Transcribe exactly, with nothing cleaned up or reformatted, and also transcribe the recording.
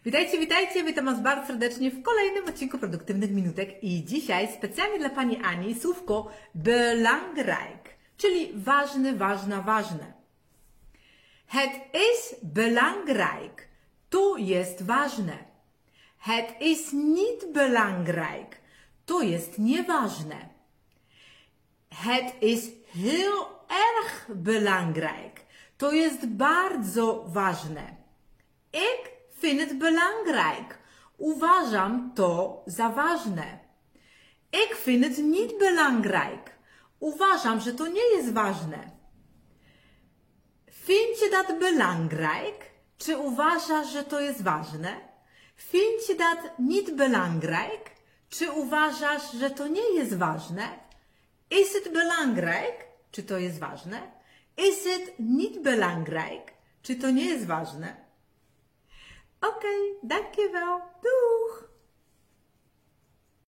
Witajcie, witajcie, witam Was bardzo serdecznie w kolejnym odcinku Produktywnych Minutek i dzisiaj specjalnie dla Pani Ani słówko belangrijk, czyli ważny, ważna, ważne. Het is belangrijk, to jest ważne. Het is niet belangrijk, to jest nieważne. Het is heel erg belangrijk, to jest bardzo ważne. Ik vind het belangrijk. Uważam to za ważne. Ik vind het niet belangrijk. Uważam, że to nie jest ważne. Vind je dat belangrijk? Czy uważasz, że to jest ważne? Vind je dat niet belangrijk? Czy uważasz, że to nie jest ważne? Is het belangrijk? Czy to jest ważne? Is het niet belangrijk? Czy to nie jest ważne? Oké, dankjewel. Doeg!